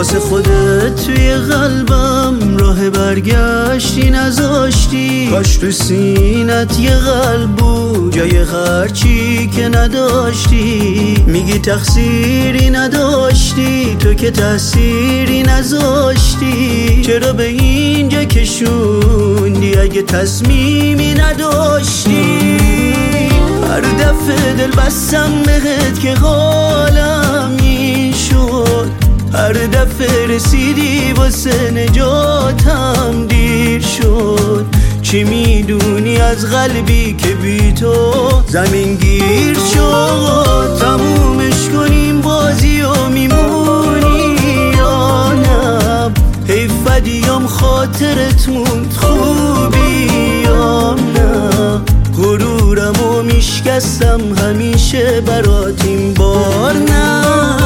واسه خودت توی قلبم راه برگشتی نذاشتی. کاش تو سینت یه قلب بود جای هرچی که نداشتی. میگی تقصیری نداشتی تو که تأثیری نذاشتی. چرا به اینجا کشوندی اگه تصمیمی نداشتی؟ هر دفعه دل بستم بهت که حالم این شد. هر دفعه رسیدی واسه نجاتم دیر شد. چی میدونی از قلبی که بی تو زمین گیر شد؟ تمومش کنیم بازی و میمونی یا نه؟ حیف بدیام خاطرت موند خوبی یا نه؟ غرورم و میشکستم همیشه برات این بار نه.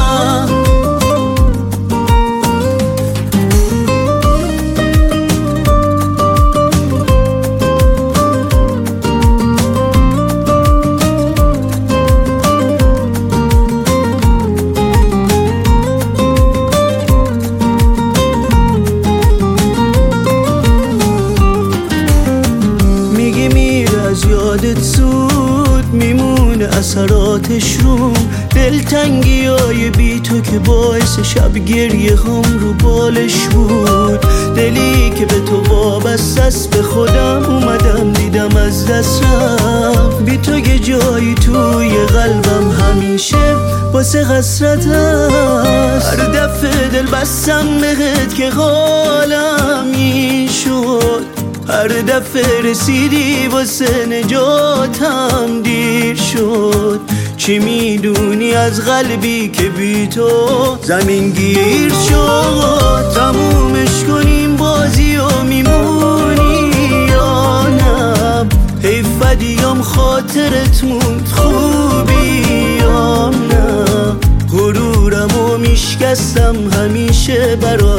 یادت سود میمونه اثراتش روم. دلتنگی های بی تو که باعث شب گریه هم رو بالش بود. دلی که به تو وابسته است به خودم اومدم دیدم از دست رفت. بی تو یه جایی توی قلبم همیشه واسه حسرت هست. هر دفعه دل بستم بهت که حالم این شد. هر دفعه رسیدی واسه نجاتم دیر شد. چی میدونی از قلبی که بی تو زمین گیر شد؟ تمومش کنیم بازی و میمونی یا نه؟ حیف بدیام خاطرت موند خوبی یا نه؟ غرورم و میشکستم همیشه برات